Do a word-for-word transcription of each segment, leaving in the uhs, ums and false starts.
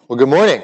Well, good morning.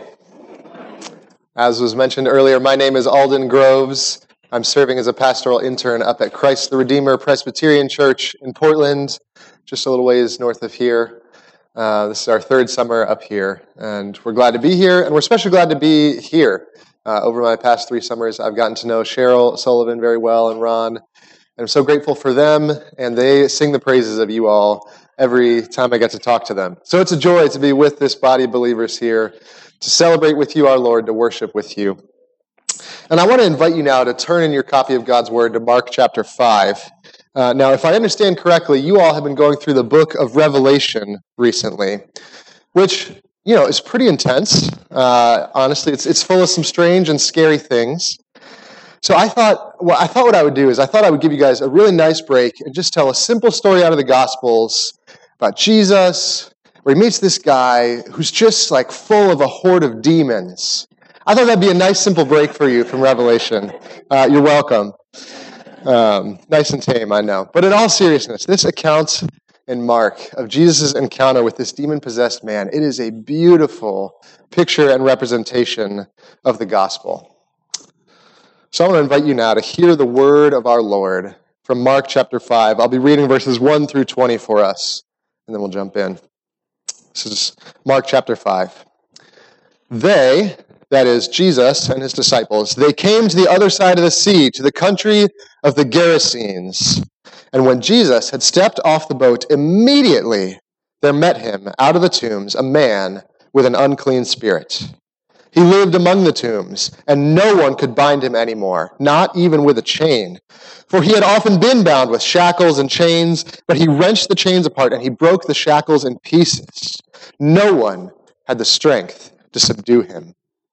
As was mentioned earlier, my name is Alden Groves. I'm serving as a pastoral intern up at Christ the Redeemer Presbyterian Church in Portland, just a little ways north of here. Uh, this is our third summer up here, and we're glad to be here, and we're especially glad to be here. Uh, over my past three summers, I've gotten to know Cheryl Sullivan very well and Ron, and I'm so grateful for them, and they sing the praises of you all every time I get to talk to them. So it's a joy to be with this body of believers here, to celebrate with you our Lord, to worship with you. And I want to invite you now to turn in your copy of God's Word to Mark chapter five. Uh, now, if I understand correctly, you all have been going through the book of Revelation recently, which, you know, is pretty intense. Uh, honestly, it's it's full of some strange and scary things. So I thought, well, I thought what I would do is I thought I would give you guys a really nice break and just tell a simple story out of the Gospels about Jesus, where he meets this guy who's just like full of a horde of demons. I thought that'd be a nice simple break for you from Revelation. Uh, you're welcome. Um, nice and tame, I know. But in all seriousness, this account in Mark of Jesus' encounter with this demon-possessed man, it is a beautiful picture and representation of the gospel. So I want to invite you now to hear the word of our Lord from Mark chapter five. I'll be reading verses one through twenty for us, and then we'll jump in. This is Mark chapter five. They, that is Jesus and his disciples, they came to the other side of the sea, to the country of the Gerasenes. And when Jesus had stepped off the boat, immediately there met him out of the tombs a man with an unclean spirit. He lived among the tombs, and no one could bind him anymore, not even with a chain. For he had often been bound with shackles and chains, but he wrenched the chains apart, and he broke the shackles in pieces. No one had the strength to subdue him.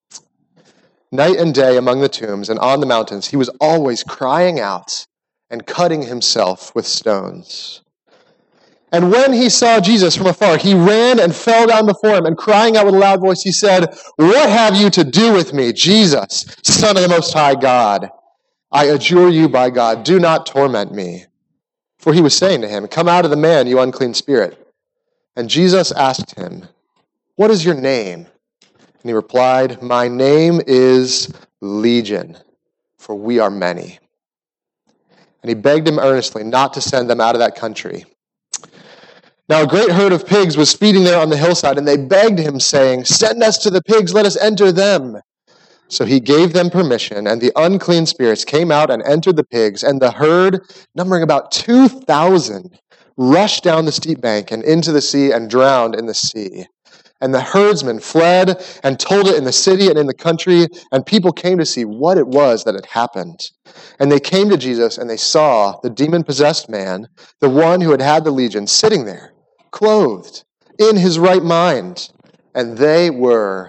Night and day among the tombs and on the mountains, he was always crying out and cutting himself with stones. And when he saw Jesus from afar, he ran and fell down before him, and crying out with a loud voice, he said, "What have you to do with me, Jesus, Son of the Most High God? I adjure you by God, do not torment me." For he was saying to him, "Come out of the man, you unclean spirit." And Jesus asked him, "What is your name?" And he replied, "My name is Legion, for we are many." And he begged him earnestly not to send them out of that country. Now a great herd of pigs was feeding there on the hillside, and they begged him, saying, "Send us to the pigs, let us enter them." So he gave them permission, and the unclean spirits came out and entered the pigs, and the herd, numbering about two thousand, rushed down the steep bank and into the sea and drowned in the sea. And the herdsmen fled and told it in the city and in the country, and people came to see what it was that had happened. And they came to Jesus, and they saw the demon-possessed man, the one who had had the legion, sitting there, clothed, in his right mind. And they were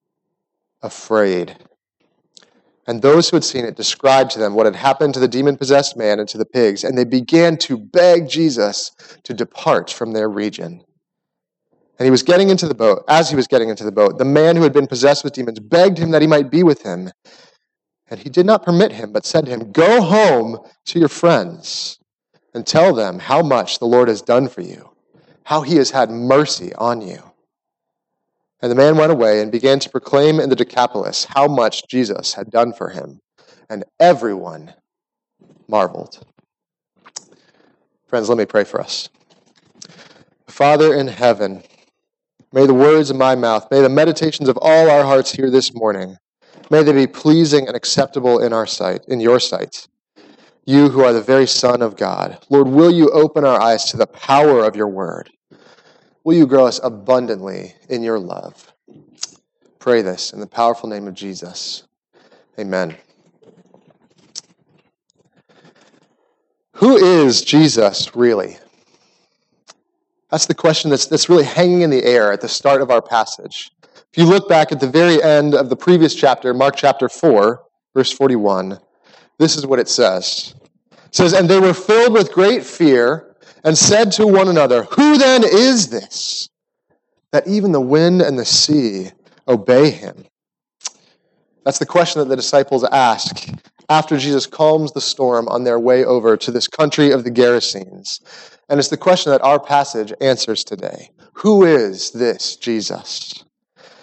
afraid. And those who had seen it described to them what had happened to the demon-possessed man and to the pigs, and they began to beg Jesus to depart from their region. And he was getting into the boat. As he was getting into the boat, the man who had been possessed with demons begged him that he might be with him. And he did not permit him, but said to him, "Go home to your friends and tell them how much the Lord has done for you, how he has had mercy on you." And the man went away and began to proclaim in the Decapolis how much Jesus had done for him. And everyone marveled. Friends, let me pray for us. Father in heaven, may the words of my mouth, may the meditations of all our hearts here this morning, may they be pleasing and acceptable in our sight, in your sight. You who are the very Son of God. Lord, will you open our eyes to the power of your word? Will you grow us abundantly in your love? Pray this in the powerful name of Jesus. Amen. Who is Jesus really? That's the question that's, that's really hanging in the air at the start of our passage. If you look back at the very end of the previous chapter, Mark chapter four, verse forty-one, this is what it says. It says, "And they were filled with great fear and said to one another, 'Who then is this, that even the wind and the sea obey him?'" That's the question that the disciples ask after Jesus calms the storm on their way over to this country of the Gerasenes. And it's the question that our passage answers today. Who is this Jesus?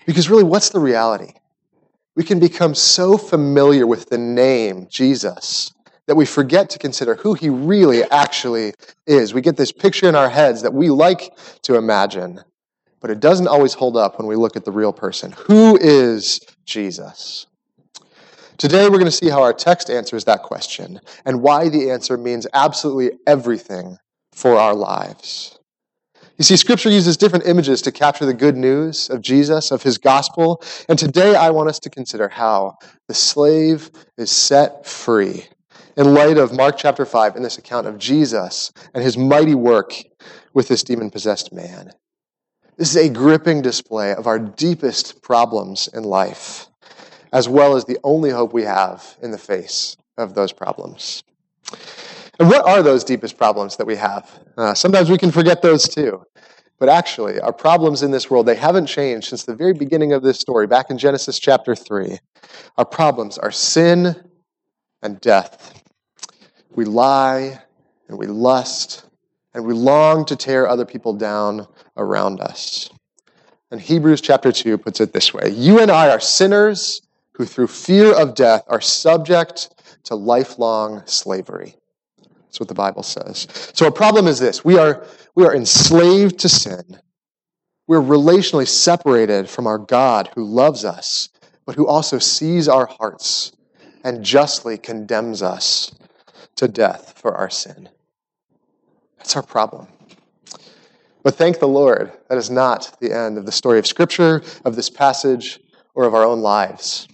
Because really, what's the reality? We can become so familiar with the name Jesus that we forget to consider who he really actually is. We get this picture in our heads that we like to imagine, but it doesn't always hold up when we look at the real person. Who is Jesus? Today, we're going to see how our text answers that question and why the answer means absolutely everything for our lives. You see, Scripture uses different images to capture the good news of Jesus, of his gospel, and today I want us to consider how the slave is set free in light of Mark chapter five in this account of Jesus and his mighty work with this demon-possessed man. This is a gripping display of our deepest problems in life, as well as the only hope we have in the face of those problems. And what are those deepest problems that we have? Uh, sometimes we can forget those too. But actually, our problems in this world, they haven't changed since the very beginning of this story, back in Genesis chapter three. Our problems are sin and death. We lie and we lust and we long to tear other people down around us. And Hebrews chapter two puts it this way: you and I are sinners who through fear of death are subject to lifelong slavery. That's what the Bible says. So our problem is this: we are we are enslaved to sin. We're relationally separated from our God who loves us, but who also sees our hearts and justly condemns us to death for our sin. That's our problem. But thank the Lord, that is not the end of the story of Scripture, of this passage, or of our own lives.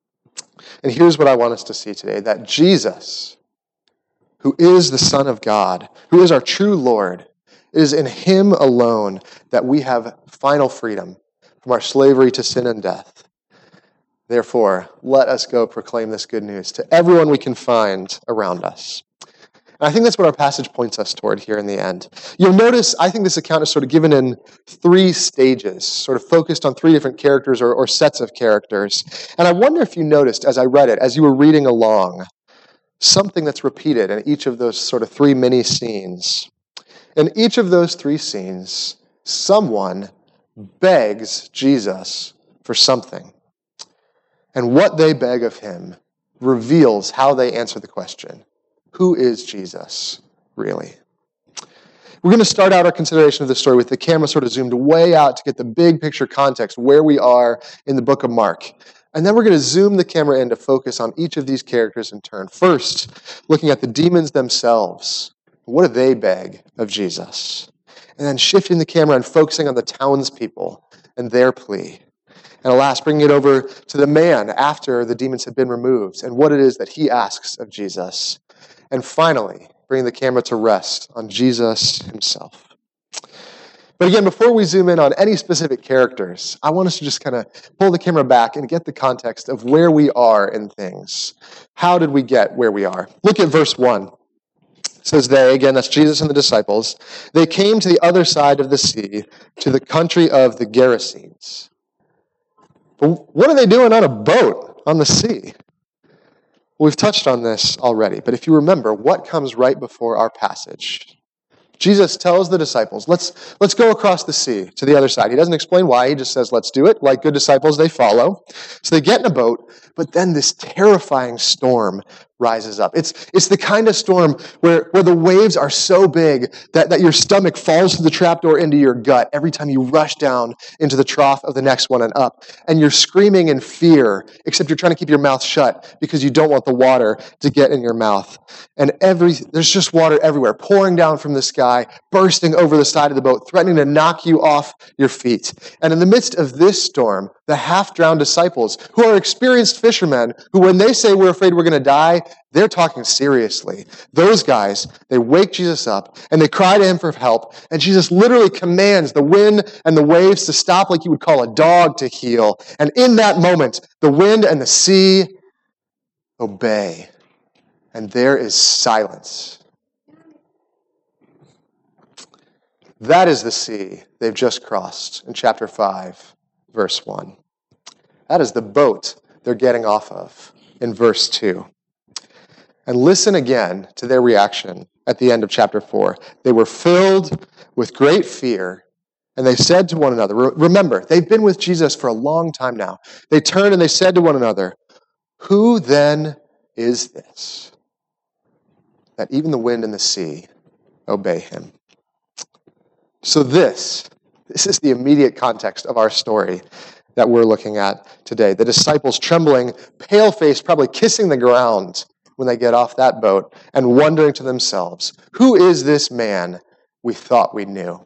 And here's what I want us to see today: that Jesus, who is the Son of God, who is our true Lord, it is in him alone that we have final freedom from our slavery to sin and death. Therefore, let us go proclaim this good news to everyone we can find around us. And I think that's what our passage points us toward here in the end. You'll notice, I think this account is sort of given in three stages, sort of focused on three different characters or, or sets of characters. And I wonder if you noticed as I read it, as you were reading along, something that's repeated in each of those sort of three mini scenes. In each of those three scenes, someone begs Jesus for something. And what they beg of him reveals how they answer the question: who is Jesus, really? We're going to start out our consideration of the story with the camera sort of zoomed way out to get the big picture context, where we are in the book of Mark. And then we're going to zoom the camera in to focus on each of these characters in turn. First, looking at the demons themselves. What do they beg of Jesus? And then shifting the camera and focusing on the townspeople and their plea. And last, bringing it over to the man after the demons have been removed and what it is that he asks of Jesus. And finally, bringing the camera to rest on Jesus himself. But again, before we zoom in on any specific characters, I want us to just kind of pull the camera back and get the context of where we are in things. How did we get where we are? Look at verse one. It says they, again, that's Jesus and the disciples, they came to the other side of the sea, to the country of the Gerasenes. But what are they doing on a boat on the sea? We've touched on this already, but if you remember, what comes right before our passage? Jesus tells the disciples, let's, let's go across the sea to the other side. He doesn't explain why, he just says, let's do it. Like good disciples, they follow. So they get in a boat, but then this terrifying storm rises up. It's, it's the kind of storm where, where the waves are so big that, that your stomach falls through the trapdoor into your gut every time you rush down into the trough of the next one and up. And you're screaming in fear, except you're trying to keep your mouth shut because you don't want the water to get in your mouth. And every there's just water everywhere, pouring down from the sky, bursting over the side of the boat, threatening to knock you off your feet. And in the midst of this storm, the half-drowned disciples, who are experienced fishermen, who when they say we're afraid we're going to die, they're talking seriously. Those guys, they wake Jesus up and they cry to him for help. And Jesus literally commands the wind and the waves to stop like you would call a dog to heel. And in that moment, the wind and the sea obey. And there is silence. That is the sea they've just crossed in chapter five, verse one. That is the boat they're getting off of in verse two. And listen again to their reaction at the end of chapter four. They were filled with great fear And they said to one another, remember, they've been with Jesus for a long time now. They turned and they said to one another, who then is this, that even the wind and the sea obey him? So this, this is the immediate context of our story that we're looking at today. The disciples trembling, pale-faced, probably kissing the ground when they get off that boat and wondering to themselves, who is this man we thought we knew?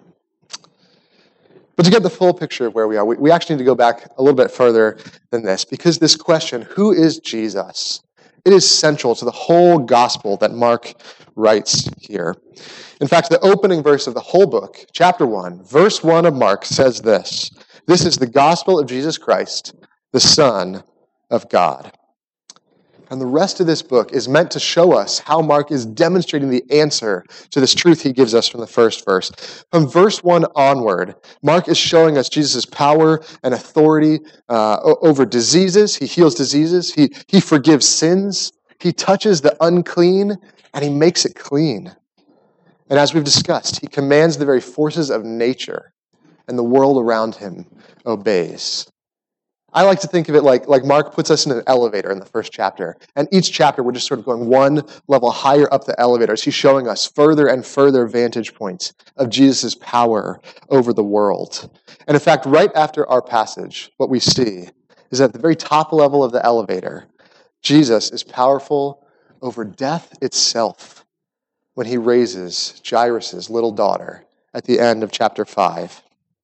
But to get the full picture of where we are, we, we actually need to go back a little bit further than this, because this question, who is Jesus? It is central to the whole gospel that Mark writes here. In fact, the opening verse of the whole book, chapter one, verse one of Mark says this, this is the gospel of Jesus Christ, the Son of God. And the rest of this book is meant to show us how Mark is demonstrating the answer to this truth he gives us from the first verse. From verse one onward, Mark is showing us Jesus' power and authority uh, over diseases. He heals diseases. He, he forgives sins. He touches the unclean, and he makes it clean. And as we've discussed, he commands the very forces of nature, and the world around him obeys. I like to think of it like, like Mark puts us in an elevator in the first chapter. And each chapter, we're just sort of going one level higher up the elevator as he's showing us further and further vantage points of Jesus' power over the world. And in fact, right after our passage, what we see is at the very top level of the elevator, Jesus is powerful over death itself when he raises Jairus' little daughter at the end of chapter five.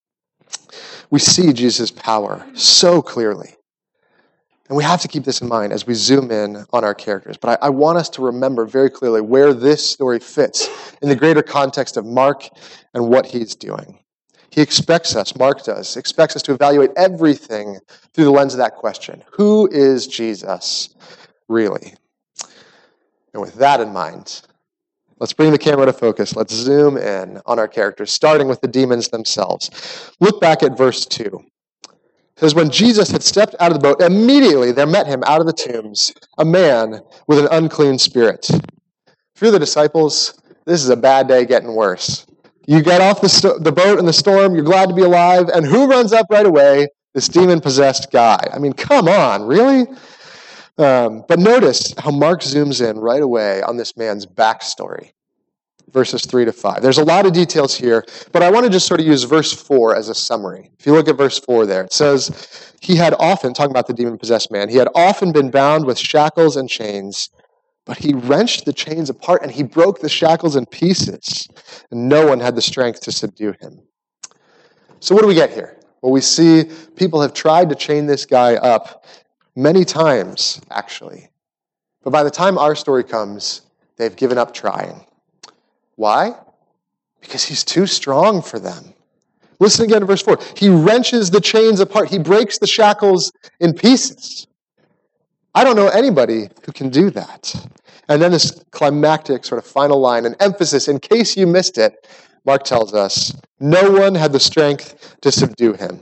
We see Jesus' power so clearly. And we have to keep this in mind as we zoom in on our characters. But I, I want us to remember very clearly where this story fits in the greater context of Mark and what he's doing. He expects us, Mark does, expects us to evaluate everything through the lens of that question. Who is Jesus really? And with that in mind, let's bring the camera to focus. Let's zoom in on our characters, starting with the demons themselves. Look back at verse two. It says, when Jesus had stepped out of the boat, immediately there met him out of the tombs a man with an unclean spirit. For the disciples, this is a bad day getting worse. You get off the, sto- the boat in the storm, you're glad to be alive, and who runs up right away? This demon-possessed guy. I mean, come on, really? Um, but notice how Mark zooms in right away on this man's backstory, verses three to five. There's a lot of details here, but I want to just sort of use verse four as a summary. If you look at verse four there, it says, he had often, talking about the demon-possessed man, he had often been bound with shackles and chains, but he wrenched the chains apart and he broke the shackles in pieces, and no one had the strength to subdue him. So what do we get here? Well, we see people have tried to chain this guy up many times, actually. But by the time our story comes, they've given up trying. Why? Because he's too strong for them. Listen again to verse four. He wrenches the chains apart. He breaks the shackles in pieces. I don't know anybody who can do that. And then this climactic sort of final line, an emphasis, in case you missed it, Mark tells us, no one had the strength to subdue him.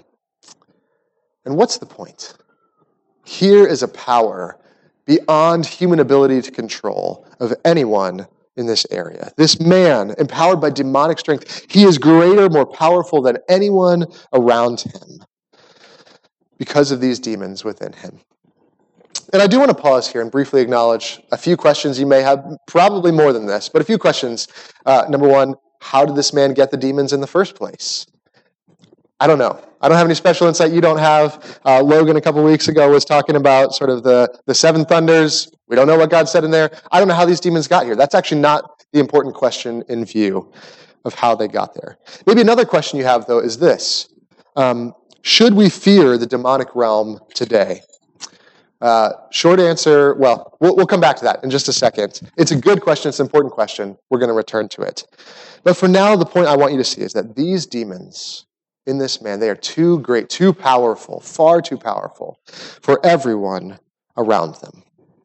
And what's the point? Here is a power beyond human ability to control of anyone in this area. This man, empowered by demonic strength, he is greater, more powerful than anyone around him because of these demons within him. And I do want to pause here and briefly acknowledge a few questions you may have, probably more than this, but a few questions. Uh, number one, how did this man get the demons in the first place? I don't know. I don't have any special insight you don't have. Uh, Logan a couple weeks ago was talking about sort of the, the seven thunders. We don't know what God said in there. I don't know how these demons got here. That's actually not the important question in view of how they got there. Maybe another question you have, though, is this. Um, should we fear the demonic realm today? Uh, short answer, well, well, we'll come back to that in just a second. It's a good question. It's an important question. We're going to return to it. But for now, the point I want you to see is that these demons in this man, they are too great, too powerful, far too powerful for everyone around them.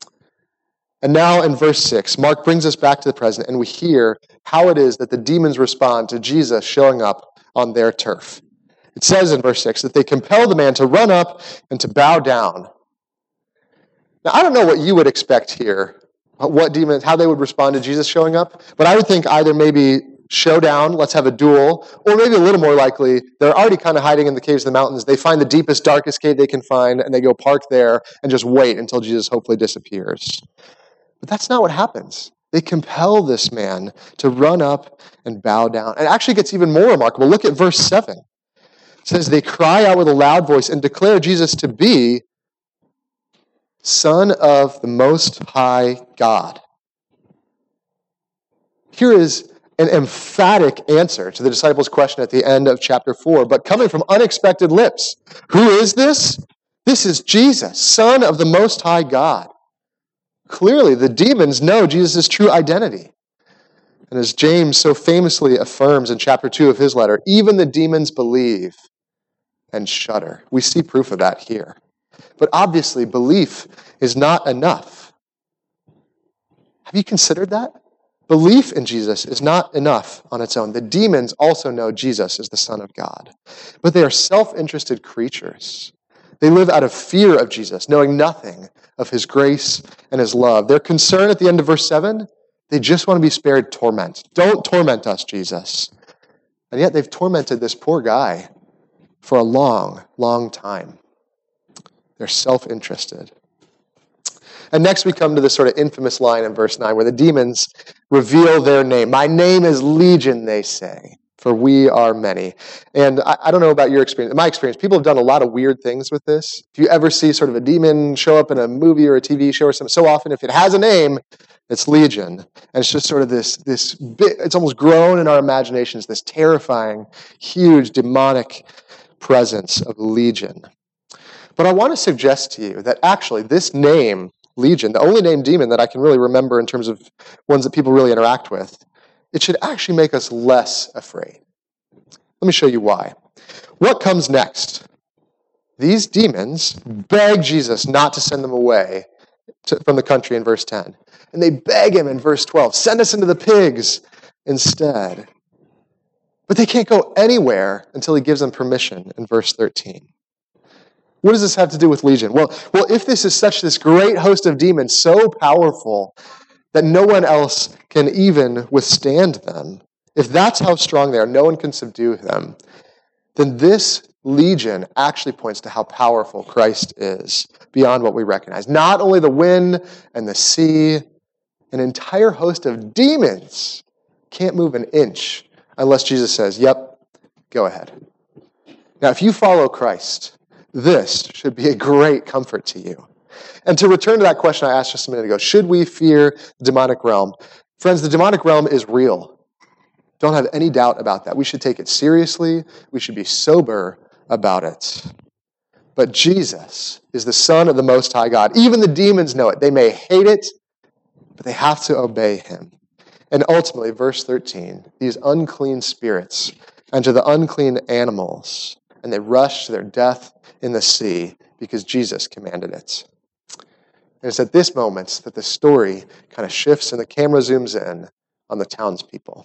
And now in verse six, Mark brings us back to the present, and we hear how it is that the demons respond to Jesus showing up on their turf. It says in verse six that they compel the man to run up and to bow down. Now, I don't know what you would expect here, what demons, how they would respond to Jesus showing up, but I would think either maybe showdown, let's have a duel, or maybe a little more likely, they're already kind of hiding in the caves of the mountains. They find the deepest, darkest cave they can find, and they go park there and just wait until Jesus hopefully disappears. But that's not what happens. They compel this man to run up and bow down. And it actually gets even more remarkable. Look at verse seven. It says, they cry out with a loud voice and declare Jesus to be Son of the Most High God. Here is an emphatic answer to the disciples' question at the end of chapter four, but coming from unexpected lips. Who is this? This is Jesus, Son of the Most High God. Clearly, the demons know Jesus' true identity. And as James so famously affirms in chapter two of his letter, even the demons believe and shudder. We see proof of that here. But obviously, belief is not enough. Have you considered that? Belief in Jesus is not enough on its own. The demons also know Jesus is the Son of God. But they are self-interested creatures. They live out of fear of Jesus, knowing nothing of his grace and his love. Their concern at the end of verse seven, they just want to be spared torment. Don't torment us, Jesus. And yet they've tormented this poor guy for a long, long time. They're self-interested. And next we come to this sort of infamous line in verse nine where the demons reveal their name. My name is Legion, they say, for we are many. And I, I don't know about your experience. In my experience, people have done a lot of weird things with this. If you ever see sort of a demon show up in a movie or a T V show or something, so often if it has a name, it's Legion. And it's just sort of this, this bit, it's almost grown in our imaginations, this terrifying, huge, demonic presence of Legion. But I want to suggest to you that actually this name, Legion, the only named demon that I can really remember in terms of ones that people really interact with, it should actually make us less afraid. Let me show you why. What comes next? These demons beg Jesus not to send them away to, from the country in verse ten. And they beg him in verse twelve, send us into the pigs instead. But they can't go anywhere until he gives them permission in verse thirteen. What does this have to do with Legion? Well, well, if this is such this great host of demons, so powerful that no one else can even withstand them, if that's how strong they are, no one can subdue them, then this Legion actually points to how powerful Christ is beyond what we recognize. Not only the wind and the sea, an entire host of demons can't move an inch unless Jesus says, yep, go ahead. Now, if you follow Christ, this should be a great comfort to you. And to return to that question I asked just a minute ago, should we fear the demonic realm? Friends, the demonic realm is real. Don't have any doubt about that. We should take it seriously. We should be sober about it. But Jesus is the Son of the Most High God. Even the demons know it. They may hate it, but they have to obey him. And ultimately, verse thirteen, these unclean spirits enter the unclean animals, and they rush to their death in the sea because Jesus commanded it. And it's at this moment that the story kind of shifts and the camera zooms in on the townspeople.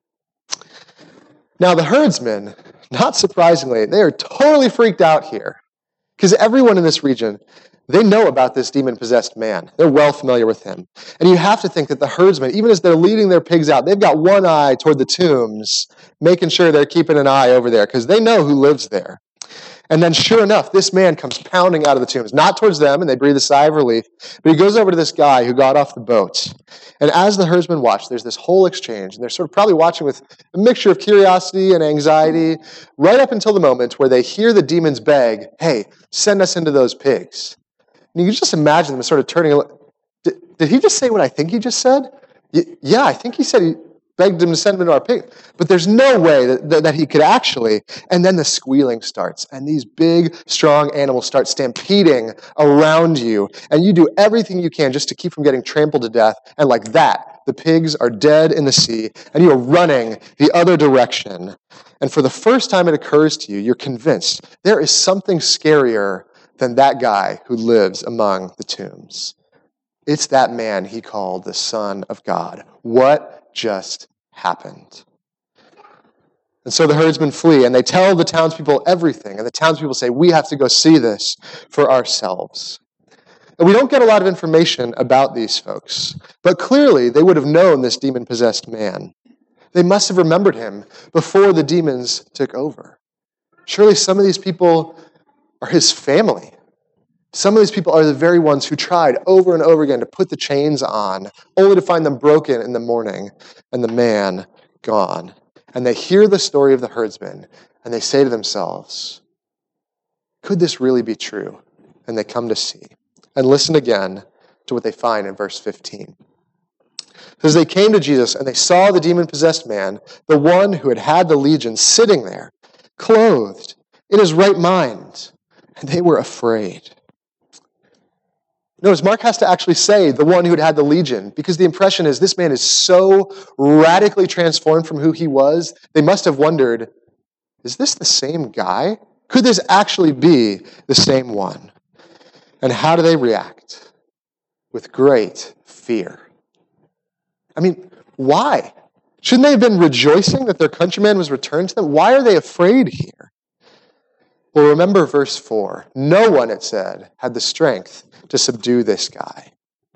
Now, the herdsmen, not surprisingly, they are totally freaked out here because everyone in this region, they know about this demon-possessed man. They're well familiar with him. And you have to think that the herdsmen, even as they're leading their pigs out, they've got one eye toward the tombs, making sure they're keeping an eye over there because they know who lives there. And then sure enough, this man comes pounding out of the tombs, not towards them, and they breathe a sigh of relief, but he goes over to this guy who got off the boat. And as the herdsmen watch, there's this whole exchange, and they're sort of probably watching with a mixture of curiosity and anxiety, right up until the moment where they hear the demons beg, hey, send us into those pigs. And you can just imagine them sort of turning, did, did he just say what I think he just said? Y- yeah, I think he said he begged him to send him into our pig. But there's no way that, that, that he could actually. And then the squealing starts. And these big, strong animals start stampeding around you. And you do everything you can just to keep from getting trampled to death. And like that, the pigs are dead in the sea. And you are running the other direction. And for the first time it occurs to you, you're convinced there is something scarier than that guy who lives among the tombs. It's that man he called the Son of God. What just happened? And so the herdsmen flee, and they tell the townspeople everything. And the townspeople say, we have to go see this for ourselves. And we don't get a lot of information about these folks. But clearly, they would have known this demon-possessed man. They must have remembered him before the demons took over. Surely some of these people are his family. Some of these people are the very ones who tried over and over again to put the chains on, only to find them broken in the morning and the man gone. And they hear the story of the herdsman, and they say to themselves, could this really be true? And they come to see. And listen again to what they find in verse fifteen. As they came to Jesus and they saw the demon-possessed man, the one who had had the legion, sitting there, clothed in his right mind, and they were afraid. Notice, Mark has to actually say the one who had had the legion, because the impression is this man is so radically transformed from who he was, they must have wondered, is this the same guy? Could this actually be the same one? And how do they react? With great fear. I mean, why? Shouldn't they have been rejoicing that their countryman was returned to them? Why are they afraid here? Well, remember verse four. No one, it said, had the strength to subdue this guy.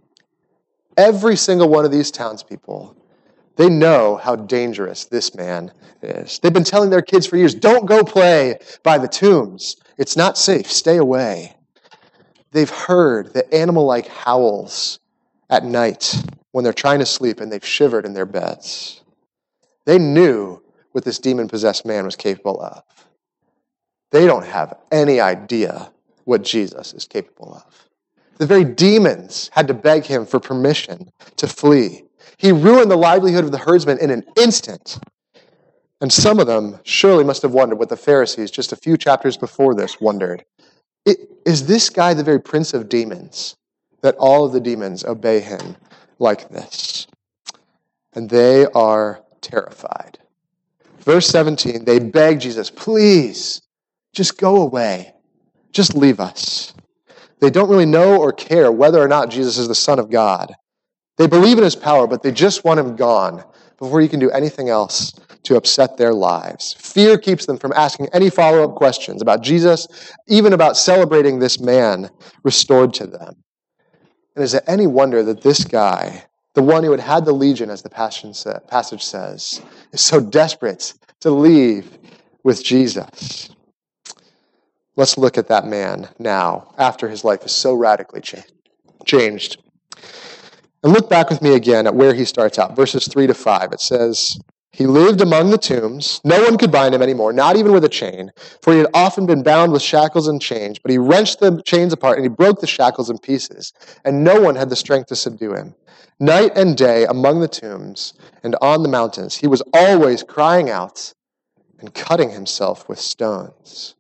Every single one of these townspeople, they know how dangerous this man is. They've been telling their kids for years, don't go play by the tombs. It's not safe. Stay away. They've heard the animal-like howls at night when they're trying to sleep, and they've shivered in their beds. They knew what this demon-possessed man was capable of. They don't have any idea what Jesus is capable of. The very demons had to beg him for permission to flee. He ruined the livelihood of the herdsmen in an instant. And some of them surely must have wondered what the Pharisees, just a few chapters before this, wondered. Is this guy the very prince of demons, that all of the demons obey him like this? And they are terrified. Verse seventeen, they beg Jesus, please, just go away. Just leave us. They don't really know or care whether or not Jesus is the Son of God. They believe in his power, but they just want him gone before he can do anything else to upset their lives. Fear keeps them from asking any follow-up questions about Jesus, even about celebrating this man restored to them. And is it any wonder that this guy, the one who had had the legion, as the passage says, is so desperate to leave with Jesus? Let's look at that man now, after his life is so radically cha- changed. And look back with me again at where he starts out, verses three to five. It says, he lived among the tombs. No one could bind him anymore, not even with a chain, for he had often been bound with shackles and chains. But he wrenched the chains apart and he broke the shackles in pieces, and no one had the strength to subdue him. Night and day among the tombs and on the mountains, he was always crying out and cutting himself with stones.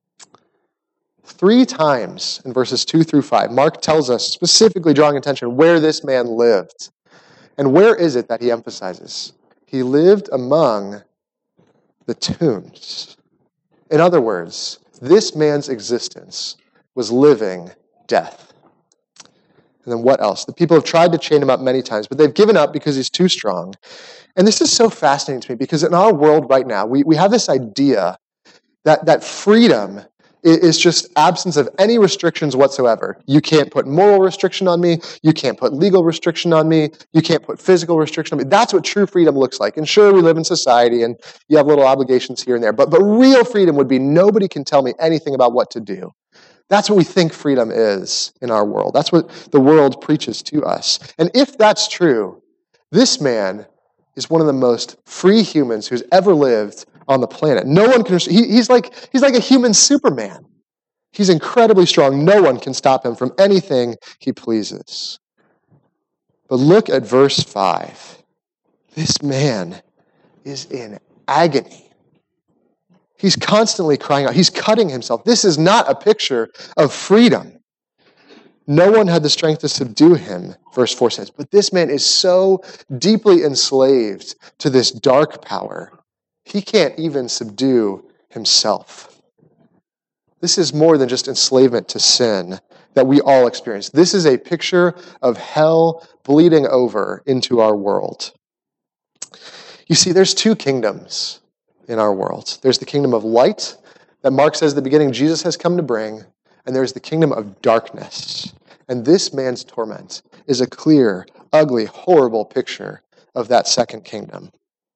Three times in verses two through five, Mark tells us, specifically drawing attention, where this man lived. And where is it that he emphasizes? He lived among the tombs. In other words, this man's existence was living death. And then what else? The people have tried to chain him up many times, but they've given up because he's too strong. And this is so fascinating to me, because in our world right now, we, we have this idea that, that freedom is just absence of any restrictions whatsoever. You can't put moral restriction on me. You can't put legal restriction on me. You can't put physical restriction on me. That's what true freedom looks like. And sure, we live in society and you have little obligations here and there, but, but real freedom would be nobody can tell me anything about what to do. That's what we think freedom is in our world. That's what the world preaches to us. And if that's true, this man is one of the most free humans who's ever lived on the planet. No one can, he, he's like, he's like a human Superman. He's incredibly strong. No one can stop him from anything he pleases. But look at verse five. This man is in agony. He's constantly crying out. He's cutting himself. This is not a picture of freedom. No one had the strength to subdue him, verse four says. But this man is so deeply enslaved to this dark power, he can't even subdue himself. This is more than just enslavement to sin that we all experience. This is a picture of hell bleeding over into our world. You see, there's two kingdoms in our world. There's the kingdom of light that Mark says at the beginning Jesus has come to bring, and there's the kingdom of darkness. And this man's torment is a clear, ugly, horrible picture of that second kingdom.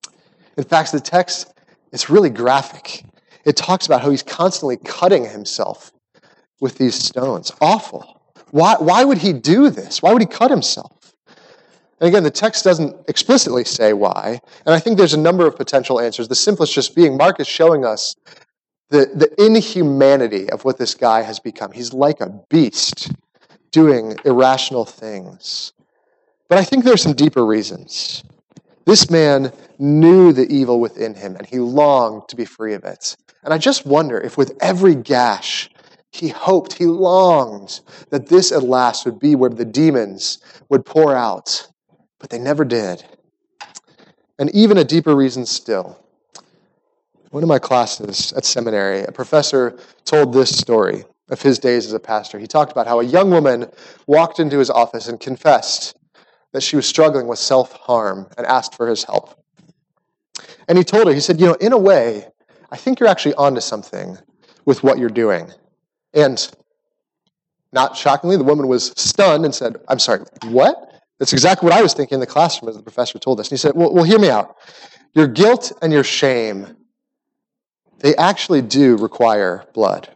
In fact, the text is really graphic. It talks about how he's constantly cutting himself with these stones. Awful. Why, why would he do this? Why would he cut himself? And again, the text doesn't explicitly say why, and I think there's a number of potential answers. The simplest just being Mark is showing us the, the inhumanity of what this guy has become. He's like a beast doing irrational things. But I think there's some deeper reasons. This man knew the evil within him, and he longed to be free of it. And I just wonder if with every gash, he hoped, he longed that this at last would be where the demons would pour out. But they never did. And even a deeper reason still. One of my classes at seminary, a professor told this story of his days as a pastor. He talked about how a young woman walked into his office and confessed that she was struggling with self-harm and asked for his help. And he told her, he said, you know, in a way, I think you're actually onto something with what you're doing. And not shockingly, the woman was stunned and said, I'm sorry, what? That's exactly what I was thinking in the classroom as the professor told us. And he said, well, well, hear me out. Your guilt and your shame, they actually do require blood.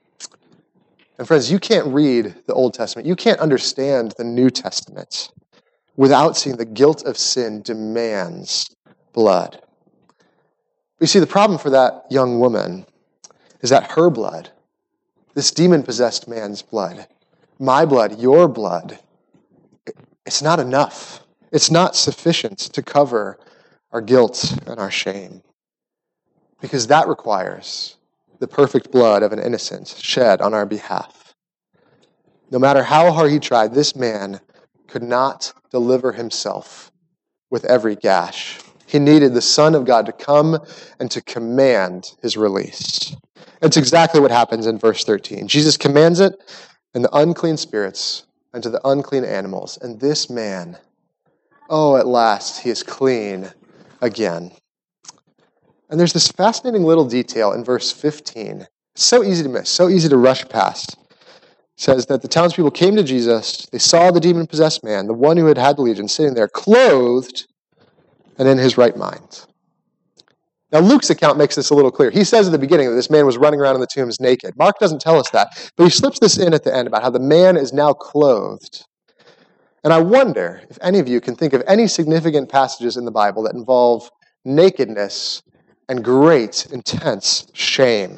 And friends, you can't read the Old Testament. You can't understand the New Testament without seeing the guilt of sin demands blood. But you see, the problem for that young woman is that her blood, this demon-possessed man's blood, my blood, your blood, it's not enough. It's not sufficient to cover our guilt and our shame. Because that requires the perfect blood of an innocent shed on our behalf. No matter how hard he tried, this man could not deliver himself with every gash. He needed the Son of God to come and to command his release. That's exactly what happens in verse thirteen. Jesus commands it, and the unclean spirits and to the unclean animals. And this man, oh, at last, he is clean again. And there's this fascinating little detail in verse fifteen. It's so easy to miss, so easy to rush past. It says that the townspeople came to Jesus. They saw the demon-possessed man, the one who had had the legion, sitting there, clothed and in his right mind. Now, Luke's account makes this a little clear. He says at the beginning that this man was running around in the tombs naked. Mark doesn't tell us that, but he slips this in at the end about how the man is now clothed. And I wonder if any of you can think of any significant passages in the Bible that involve nakedness and great, intense shame.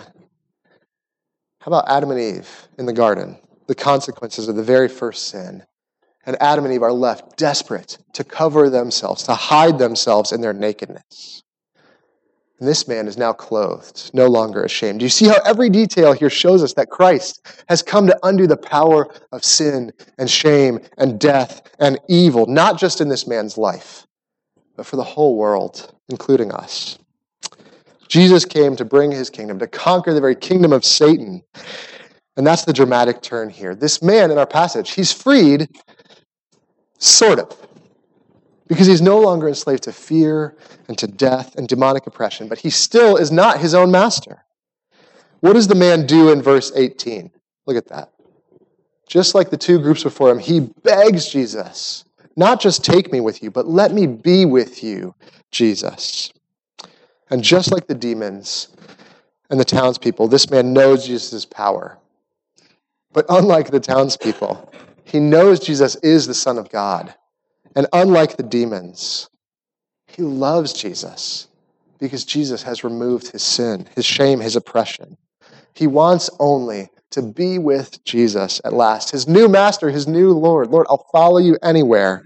How about Adam and Eve in the garden? The consequences of the very first sin. And Adam and Eve are left desperate to cover themselves, to hide themselves in their nakedness. And this man is now clothed, no longer ashamed. Do you see how every detail here shows us that Christ has come to undo the power of sin and shame and death and evil, not just in this man's life, but for the whole world, including us. Jesus came to bring his kingdom, to conquer the very kingdom of Satan. And that's the dramatic turn here. This man in our passage, he's freed, sort of, because he's no longer enslaved to fear and to death and demonic oppression, but he still is not his own master. What does the man do in verse eighteen? Look at that. Just like the two groups before him, he begs Jesus, not just take me with you, but let me be with you, Jesus. And just like the demons and the townspeople, this man knows Jesus' power. But unlike the townspeople, he knows Jesus is the Son of God. And unlike the demons, he loves Jesus because Jesus has removed his sin, his shame, his oppression. He wants only to be with Jesus at last, his new master, his new Lord. Lord, I'll follow you anywhere.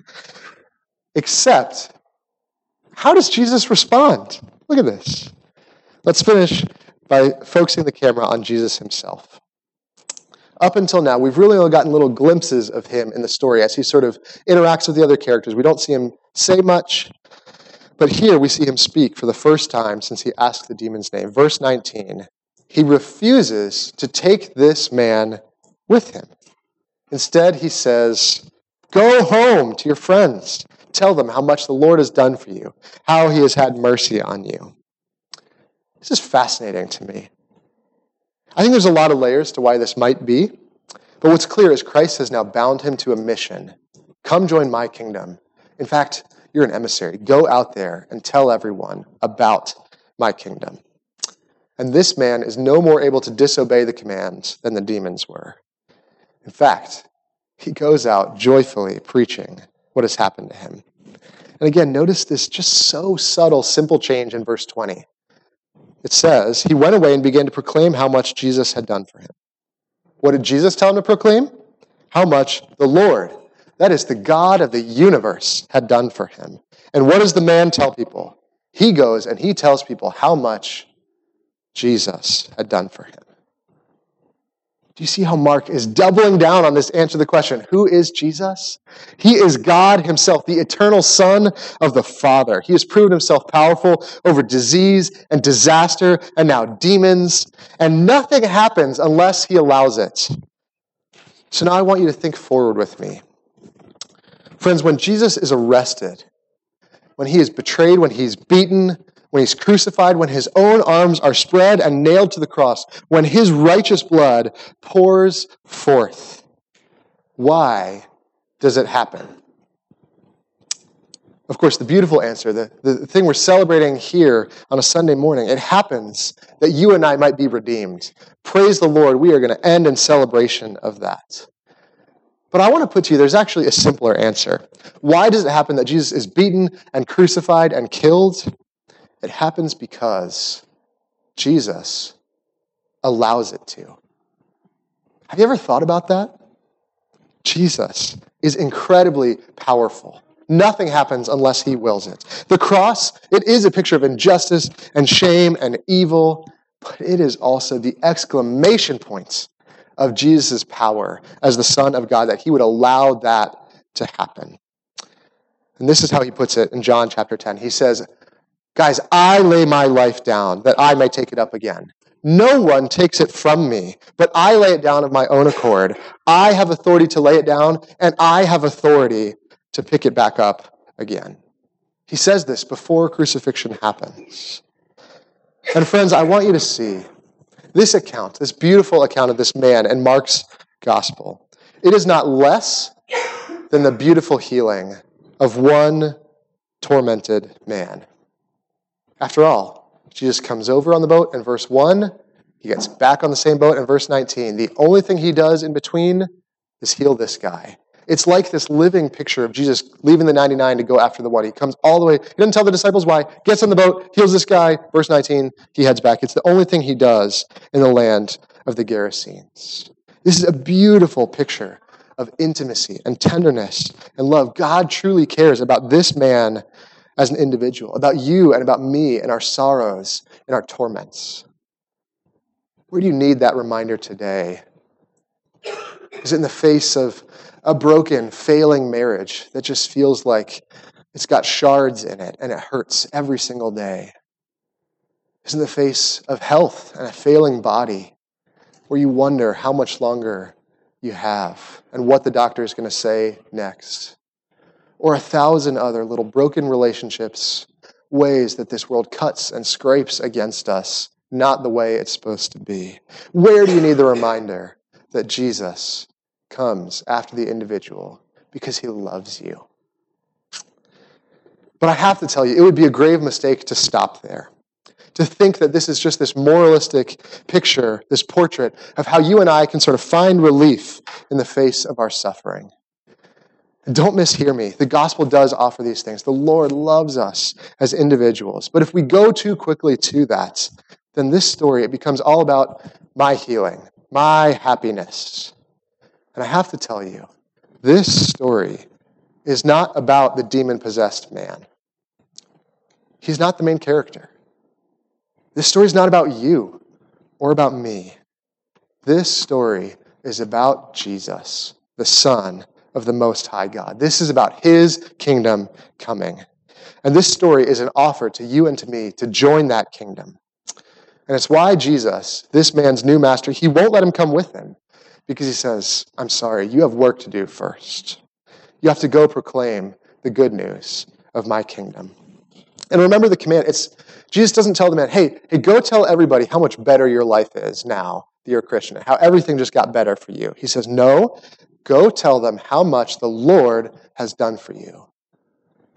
Except, how does Jesus respond? Look at this. Let's finish by focusing the camera on Jesus himself. Up until now, we've really only gotten little glimpses of him in the story as he sort of interacts with the other characters. We don't see him say much, but here we see him speak for the first time since he asked the demon's name. Verse nineteen, he refuses to take this man with him. Instead, he says, go home to your friends. Tell them how much the Lord has done for you, how he has had mercy on you. This is fascinating to me. I think there's a lot of layers to why this might be, but what's clear is Christ has now bound him to a mission. Come join my kingdom. In fact, You're an emissary. Go out there and tell everyone about my kingdom. And this man is no more able to disobey the command than the demons were. In fact, he goes out joyfully preaching what has happened to him. And again, notice this just so subtle, simple change in verse twenty. It says, he went away and began to proclaim how much Jesus had done for him. What did Jesus tell him to proclaim? How much the Lord, that is the God of the universe, had done for him. And what does the man tell people? He goes and he tells people how much Jesus had done for him. Do you see how Mark is doubling down on this answer to the question, who is Jesus? He is God himself, the eternal Son of the Father. He has proven himself powerful over disease and disaster and now demons, and nothing happens unless he allows it. So now I want you to think forward with me. Friends, when Jesus is arrested, when he is betrayed, when he's beaten, when he's crucified, when his own arms are spread and nailed to the cross, when his righteous blood pours forth, why does it happen? Of course, the beautiful answer, the, the thing we're celebrating here on a Sunday morning, it happens that you and I might be redeemed. Praise the Lord, we are going to end in celebration of that. But I want to put to you, there's actually a simpler answer. Why does it happen that Jesus is beaten and crucified and killed? It happens because Jesus allows it to. Have you ever thought about that? Jesus is incredibly powerful. Nothing happens unless he wills it. The cross, it is a picture of injustice and shame and evil, but it is also the exclamation points of Jesus' power as the Son of God, that he would allow that to happen. And this is how he puts it in John chapter ten. He says, guys, I lay my life down that I may take it up again. No one takes it from me, but I lay it down of my own accord. I have authority to lay it down, and I have authority to pick it back up again. He says this before crucifixion happens. And friends, I want you to see this account, this beautiful account of this man in Mark's gospel. It is not less than the beautiful healing of one tormented man. After all, Jesus comes over on the boat in verse one. He gets back on the same boat in verse nineteen. The only thing he does in between is heal this guy. It's like this living picture of Jesus leaving the ninety-nine to go after the one. He comes all the way. He doesn't tell the disciples why. Gets on the boat, heals this guy. Verse nineteen, he heads back. It's the only thing he does in the land of the Gerasenes. This is a beautiful picture of intimacy and tenderness and love. God truly cares about this man as an individual, about you and about me and our sorrows and our torments. Where do you need that reminder today? Is it in the face of a broken, failing marriage that just feels like it's got shards in it and it hurts every single day? Is it in the face of health and a failing body where you wonder how much longer you have and what the doctor is going to say next? Or a thousand other little broken relationships, ways that this world cuts and scrapes against us, not the way it's supposed to be? Where do you need the reminder that Jesus comes after the individual because he loves you? But I have to tell you, it would be a grave mistake to stop there, to think that this is just this moralistic picture, this portrait of how you and I can sort of find relief in the face of our suffering. And don't mishear me. The gospel does offer these things. The Lord loves us as individuals. But if we go too quickly to that, then this story, it becomes all about my healing, my happiness. And I have to tell you, this story is not about the demon-possessed man. He's not the main character. This story is not about you or about me. This story is about Jesus, the Son of the Most High God. This is about his kingdom coming. And this story is an offer to you and to me to join that kingdom. And it's why Jesus, this man's new master, he won't let him come with him. Because he says, I'm sorry, you have work to do first. You have to go proclaim the good news of my kingdom. And remember the command. It's Jesus doesn't tell the man, hey, hey, go tell everybody how much better your life is now that you're a Christian, and how everything just got better for you. He says, no, go tell them how much the Lord has done for you.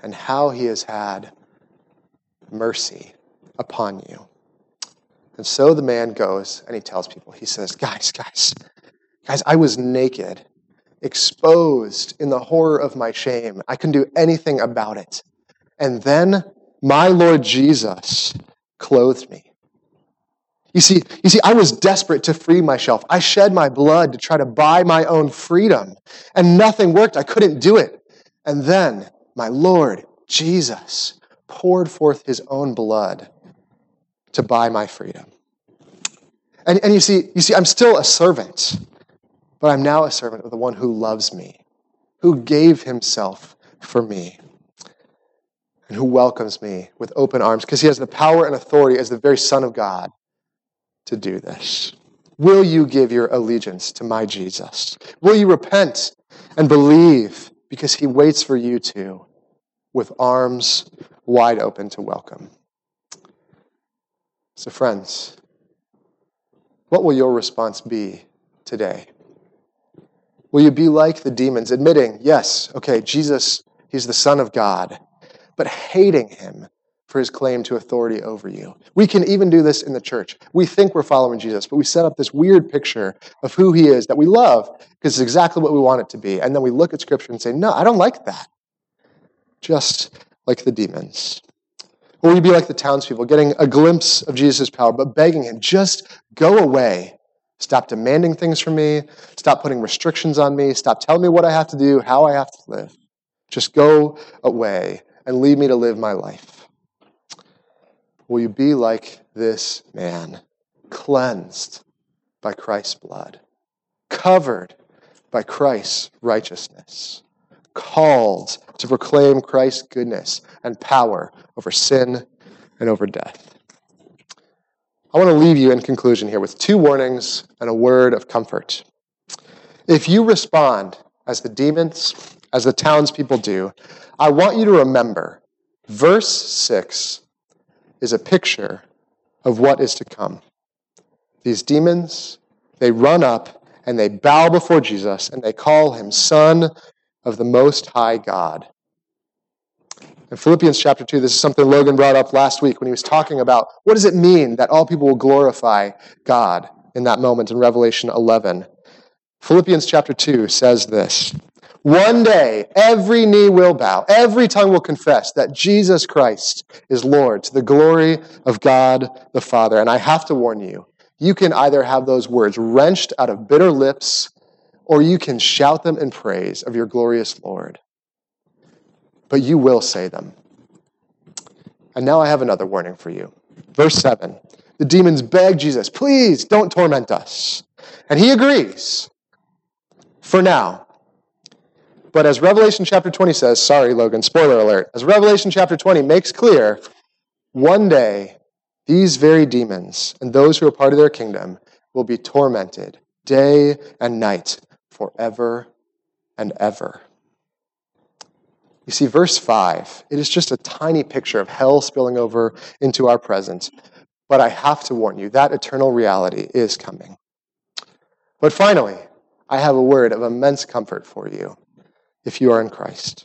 and how he has had mercy upon you. And so the man goes and he tells people, he says, guys, guys, guys, I was naked, exposed in the horror of my shame. I couldn't do anything about it. And then my Lord Jesus clothed me. You see, you see, I was desperate to free myself. I shed my blood to try to buy my own freedom, and nothing worked. I couldn't do it. And then my Lord Jesus poured forth his own blood to buy my freedom. And, and you see, you see, I'm still a servant, but I'm now a servant of the one who loves me, who gave himself for me, and who welcomes me with open arms, because he has the power and authority as the very Son of God to do this. Will you give your allegiance to my Jesus? Will you repent and believe, because he waits for you to, with arms wide open to welcome? So friends, what will your response be today? Will you be like the demons, admitting, yes, okay, Jesus, he's the Son of God, but hating him for his claim to authority over you? We can even do this in the church. We think we're following Jesus, but we set up this weird picture of who he is that we love because it's exactly what we want it to be. And then we look at Scripture and say, no, I don't like that. Just like the demons. Or will you be like the townspeople, getting a glimpse of Jesus' power, but begging him, just go away. Stop demanding things from me. Stop putting restrictions on me. Stop telling me what I have to do, how I have to live. Just go away and leave me to live my life. Will you be like this man, cleansed by Christ's blood, covered by Christ's righteousness, called to proclaim Christ's goodness and power over sin and over death? I want to leave you in conclusion here with two warnings and a word of comfort. If you respond as the demons, as the townspeople do, I want you to remember verse six is a picture of what is to come. These demons, they run up and they bow before Jesus and they call him Son of the Most High God. In Philippians chapter two, this is something Logan brought up last week when he was talking about what does it mean that all people will glorify God in that moment in Revelation eleven. Philippians chapter two says this, one day every knee will bow, every tongue will confess that Jesus Christ is Lord to the glory of God the Father. And I have to warn you, you can either have those words wrenched out of bitter lips or you can shout them in praise of your glorious Lord. But you will say them. And now I have another warning for you. Verse seven, the demons beg Jesus, please don't torment us. And he agrees for now. But as Revelation chapter twenty says, sorry, Logan, spoiler alert, as Revelation chapter twenty makes clear, one day these very demons and those who are part of their kingdom will be tormented day and night forever and ever. You see, verse five, it is just a tiny picture of hell spilling over into our present. But I have to warn you, that eternal reality is coming. But finally, I have a word of immense comfort for you if you are in Christ.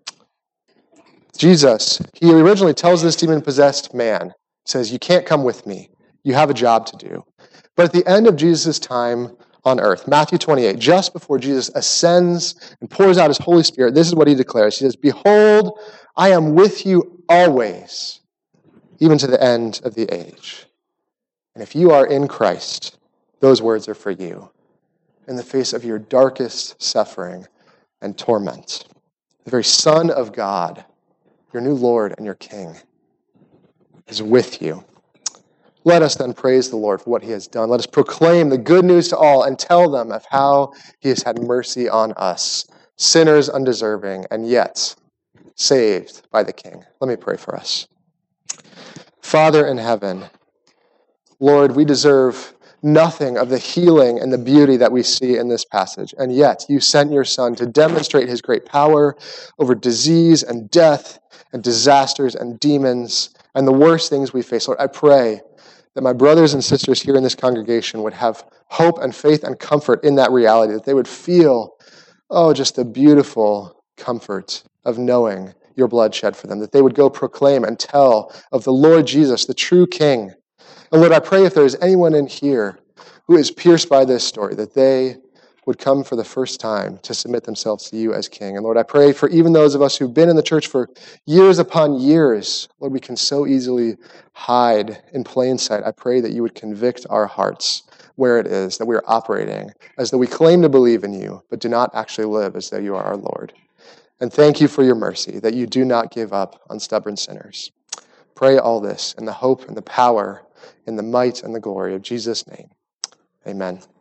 Jesus, he originally tells this demon-possessed man, says, you can't come with me. You have a job to do. But at the end of Jesus' time on earth, Matthew twenty-eight, just before Jesus ascends and pours out his Holy Spirit, this is what he declares. He says, behold, I am with you always, even to the end of the age. And if you are in Christ, those words are for you. In the face of your darkest suffering and torment, the very Son of God, your new Lord and your King, is with you. Let us then praise the Lord for what he has done. Let us proclaim the good news to all and tell them of how he has had mercy on us, sinners undeserving, and yet saved by the King. Let me pray for us. Father in heaven, Lord, we deserve nothing of the healing and the beauty that we see in this passage. And yet you sent your Son to demonstrate his great power over disease and death and disasters and demons and the worst things we face. Lord, I pray that my brothers and sisters here in this congregation would have hope and faith and comfort in that reality, that they would feel, oh, just the beautiful comfort of knowing your blood shed for them, that they would go proclaim and tell of the Lord Jesus, the true King. And Lord, I pray if there is anyone in here who is pierced by this story, that they would come for the first time to submit themselves to you as King. And Lord, I pray for even those of us who've been in the church for years upon years, Lord, we can so easily hide in plain sight. I pray that you would convict our hearts where it is that we are operating as though we claim to believe in you, but do not actually live as though you are our Lord. And thank you for your mercy, that you do not give up on stubborn sinners. Pray all this in the hope and the power, in the might and the glory of Jesus' name. Amen.